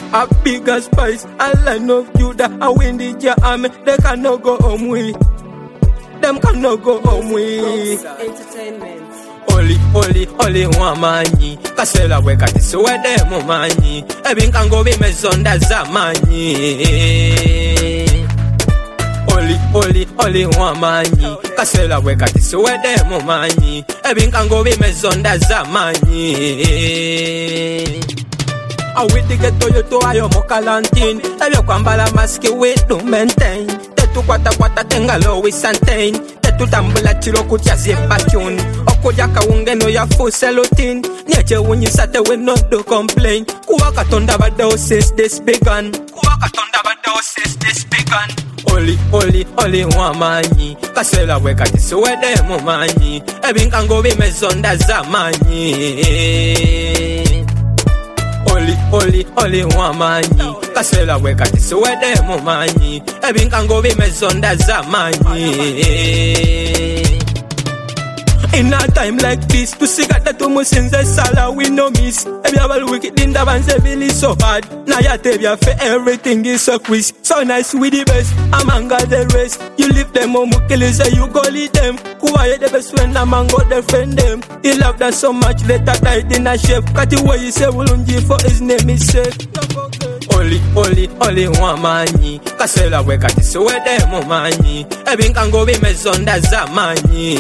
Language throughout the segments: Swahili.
A bigger spice, a line of Judah, a windy army, they cannot go home with. Them cannot go home with. Entertainment. Oli wamanyi kasela wekati suwede mumanyi ebinkango bimezonda zamanyi Oli wamanyi kasela wekati suwede mumanyi ebinkango bimezonda zamanyi awidi geto yoto ayo mokalantin ebyo kwambala maski we do maintain tetu kwata tengalo we santain tetu tambula chiro kutya zipatune okuja kawungeno ya fuselotin nyeche unyisate we not do complain kuwa katonda badeo since this began Oli wamanyi kasela wekati suwede mumanyi ebinkango bimezonda zamanyi Oli wamanyi kasela wekati suwede mumanyi ebinkango bimezonda zamanyi In a time like this, to see that to musinze sala we no miss. Every other wicked in the bands really so hard. Now ya tell for everything is so quiz. So nice with the best, among the rest. You leave them on mukili say you go lead them. Who are the best friend among go defend them? He loved them so much later died in a shape. Cut the way you say Wulunji for his name is safe. Oli wamanyi kasela wekati suwede mumanyi ebinkango bimezonda zamanyi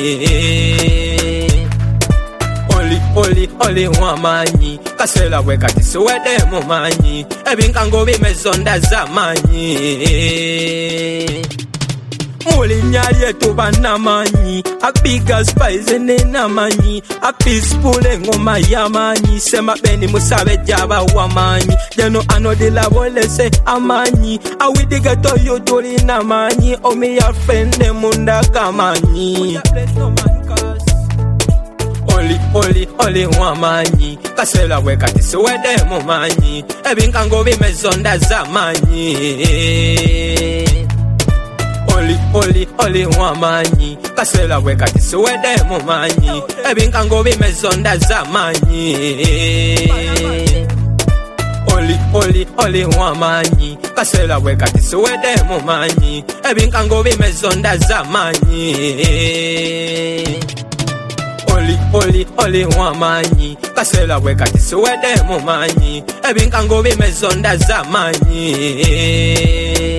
Oli wamanyi kasela wekati suwede mumanyi ebinkango bimezonda zamanyi Muli nyari yetu banamanyi a bigger spice nenamanyi a peaceful ngoma yamanyi sema beni musabe jaba wamanyi jeno anodi labole se amanyi a widi geto yodori namanyi omi ya fende munda kamanyi Oli wamanyi kasela wekati suwede mumanyi ebinkango bimezonda zamanyi Oli wamanyi kasela wekati suwede mumanyi ebinkango bimezonda zamanyi Oli wamanyi kasela wekati suwede mumanyi ebinkango bimezonda zamanyi Oli wamanyi kasela wekati suwede mumanyi ebinkango bimezonda zamanyi